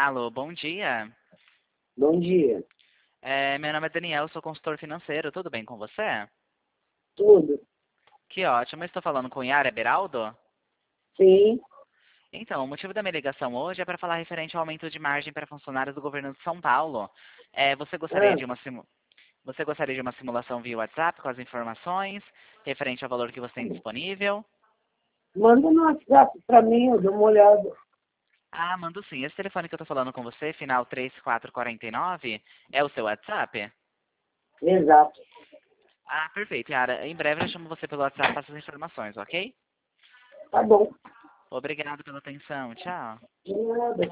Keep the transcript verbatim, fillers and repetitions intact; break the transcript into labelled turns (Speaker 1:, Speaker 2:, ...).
Speaker 1: Alô, bom dia.
Speaker 2: Bom dia.
Speaker 1: É, meu nome é Daniel, sou consultor financeiro. Tudo bem com você?
Speaker 2: Tudo?
Speaker 1: Que ótimo. Eu estou falando com Yara Beraldo?
Speaker 2: Sim.
Speaker 1: Então, o motivo da minha ligação hoje é para falar referente ao aumento de margem para funcionários do governo de São Paulo. É, você gostaria
Speaker 2: Ah,
Speaker 1: de uma simu... você gostaria de uma simulação via WhatsApp com as informações referente ao valor que você tem disponível?
Speaker 2: manda no WhatsApp para mim, eu dou uma olhada.
Speaker 1: Ah, mando sim. Esse telefone que eu estou falando com você, final três quatro quatro nove, é o seu WhatsApp?
Speaker 2: Exato.
Speaker 1: Ah, perfeito, Yara. Em breve eu chamo você pelo WhatsApp para essas informações, ok?
Speaker 2: Tá bom.
Speaker 1: Obrigado pela atenção. Tchau.
Speaker 2: De nada.